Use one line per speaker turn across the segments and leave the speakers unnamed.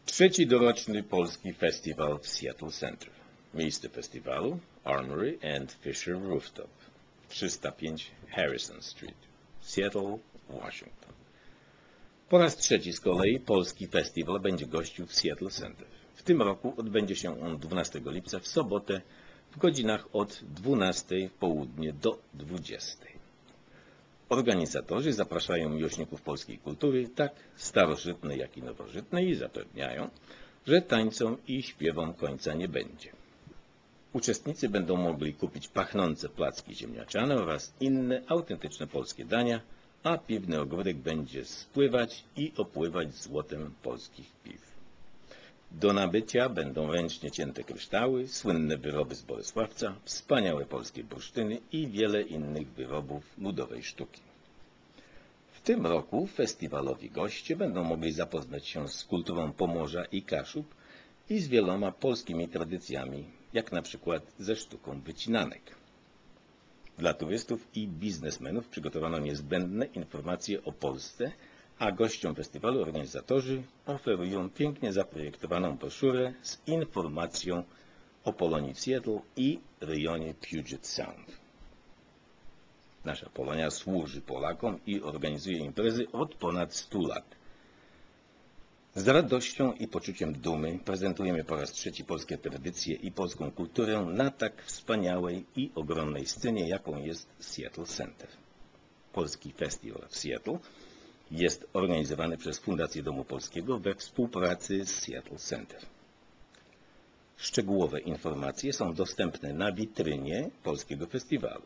Trzeci doroczny polski festiwal w Seattle Center. Miejsce festiwalu Armory and Fisher Rooftop, 305 Harrison Street, Seattle, Washington. Po raz trzeci z kolei polski festiwal będzie gościł w Seattle Center. W tym roku odbędzie się on 12 lipca w sobotę w godzinach od 12 w południe do 20. Organizatorzy zapraszają miłośników polskiej kultury, tak starożytnej, jak i nowożytnej, i zapewniają, że tańcom i śpiewom końca nie będzie. Uczestnicy będą mogli kupić pachnące placki ziemniaczane oraz inne autentyczne polskie dania, a piwny ogródek będzie spływać i opływać złotem polskich piw. Do nabycia będą ręcznie cięte kryształy, słynne wyroby z Bolesławca, wspaniałe polskie bursztyny i wiele innych wyrobów ludowej sztuki. W tym roku festiwalowi goście będą mogli zapoznać się z kulturą Pomorza i Kaszub i z wieloma polskimi tradycjami, jak na przykład ze sztuką wycinanek. Dla turystów i biznesmenów przygotowano niezbędne informacje o Polsce, a gościom festiwalu organizatorzy oferują pięknie zaprojektowaną broszurę z informacją o Polonii w Seattle i rejonie Puget Sound. Nasza Polonia służy Polakom i organizuje imprezy od ponad 100 lat. Z radością i poczuciem dumy prezentujemy po raz trzeci polskie tradycje i polską kulturę na tak wspaniałej i ogromnej scenie, jaką jest Seattle Center. Polski Festiwal w Seattle jest organizowany przez Fundację Domu Polskiego we współpracy z Seattle Center. Szczegółowe informacje są dostępne na witrynie Polskiego Festiwalu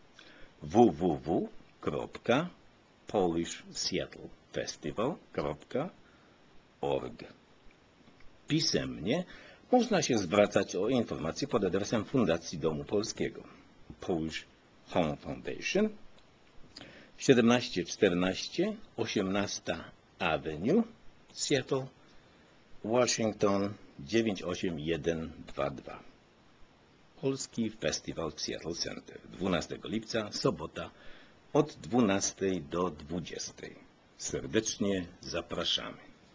www.polishseattlefestival.org. Pisemnie można się zwracać o informacje pod adresem Fundacji Domu Polskiego Polish Home Foundation, 1714 18 Avenue, Seattle, Washington 98122. Polski Festiwal w Seattle Center, 12 lipca, sobota, od 12 do 20. Serdecznie zapraszamy.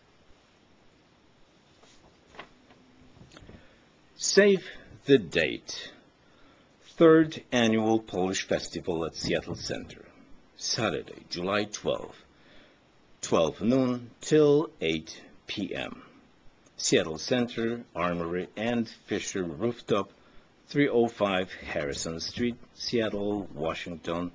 Save the date. Third Annual Polish Festival at Seattle Center, Saturday, July 12 noon till 8 p.m. Seattle Center, Armory and Fisher Rooftop, 305 Harrison Street, Seattle, Washington,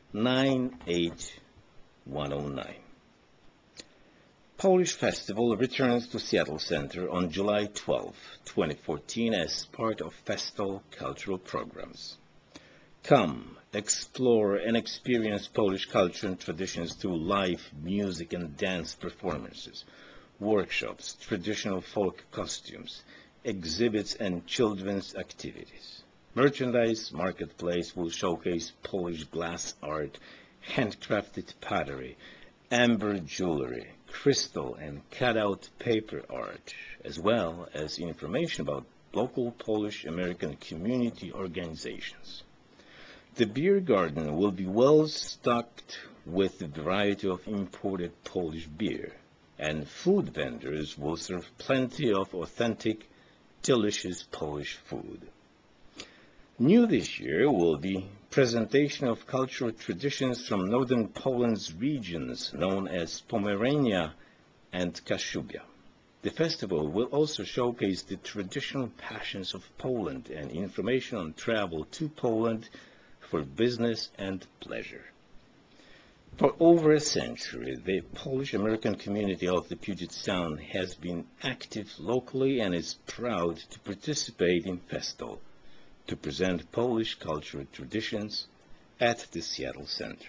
98109. Polish Festival returns to Seattle Center on July 12, 2014 as part of Festal cultural programs. Come, explore and experience Polish culture and traditions through live music and dance performances, workshops, traditional folk costumes, exhibits and children's activities. Merchandise marketplace will showcase Polish glass art, handcrafted pottery, amber jewelry, crystal and cut-out paper art, as well as information about local Polish-American community organizations. The beer garden will be well stocked with a variety of imported Polish beer, and food vendors will serve plenty of authentic, delicious Polish food. New this year will be presentation of cultural traditions from northern Poland's regions known as Pomerania and Kashubia. The festival will also showcase the traditional passions of Poland and information on travel to Poland for business and pleasure. For over a century, the Polish-American community of the Puget Sound has been active locally and is proud to participate in Festal, to present Polish cultural traditions at the Seattle Center.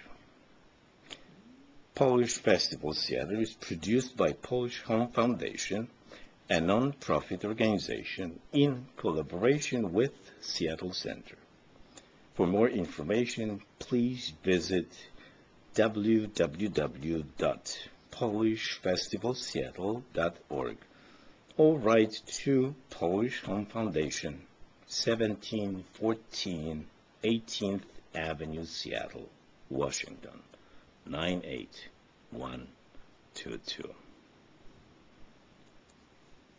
Polish Festival Seattle is produced by Polish Home Foundation, a non-profit organization in collaboration with Seattle Center. For more information, please visit www.polishfestivalseattle.org or write to Polish Home Foundation, 1714 18th Avenue, Seattle, Washington, 98122.